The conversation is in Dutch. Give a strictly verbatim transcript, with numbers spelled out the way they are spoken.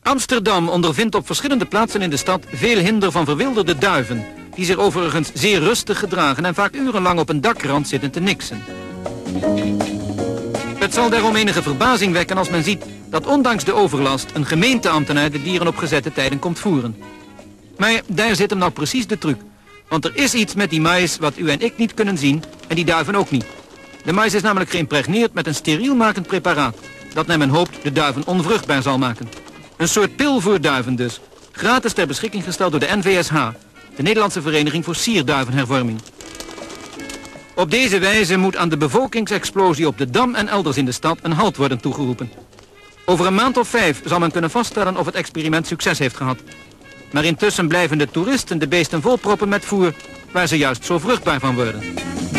Amsterdam ondervindt op verschillende plaatsen in de stad veel hinder van verwilderde duiven, die zich overigens zeer rustig gedragen en vaak urenlang op een dakrand zitten te niksen. Het zal daarom enige verbazing wekken als men ziet dat ondanks de overlast een gemeenteambtenaar de dieren op gezette tijden komt voeren. Maar daar zit hem nou precies de truc. Want er is iets met die mais wat u en ik niet kunnen zien en die duiven ook niet. De mais is namelijk geïmpregneerd met een sterielmakend preparaat, dat naar men hoopt de duiven onvruchtbaar zal maken. Een soort pil voor duiven dus, gratis ter beschikking gesteld door de N V S H, de Nederlandse Vereniging voor Sierduivenhervorming. Op deze wijze moet aan de bevolkingsexplosie op de Dam en elders in de stad een halt worden toegeroepen. Over een maand of vijf zal men kunnen vaststellen of het experiment succes heeft gehad. Maar intussen blijven de toeristen de beesten volproppen met voer waar ze juist zo vruchtbaar van worden.